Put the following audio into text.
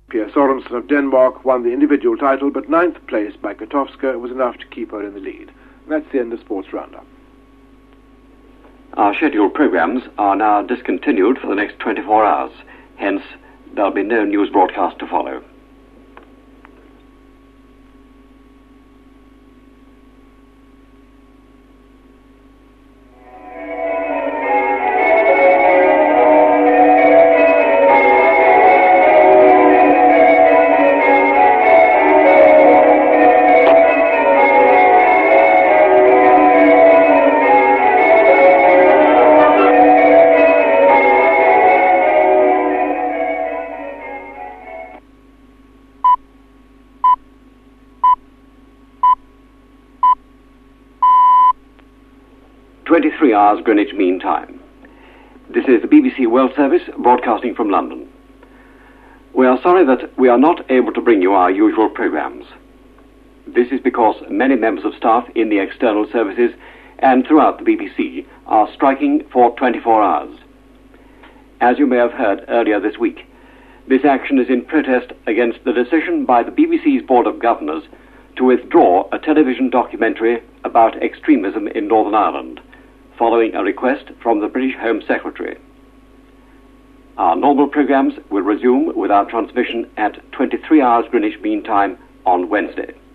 Pia Sorensen of Denmark won the individual title, but 9th place by Kotowska was enough to keep her in the lead. And that's the end of Sports Roundup. Our scheduled programmes are now discontinued for the next 24 hours. Hence, there'll be no news broadcast to follow. Hours Greenwich Mean Time. This is the BBC World Service broadcasting from London. We are sorry that we are not able to bring you our usual programmes. This is because many members of staff in the external services and throughout the BBC are striking for 24 hours. As you may have heard earlier this week, this action is in protest against the decision by the BBC's Board of Governors to withdraw a television documentary about extremism in Northern Ireland, following a request from the British Home Secretary. Our normal programmes will resume with our transmission at 23 hours Greenwich Mean Time on Wednesday.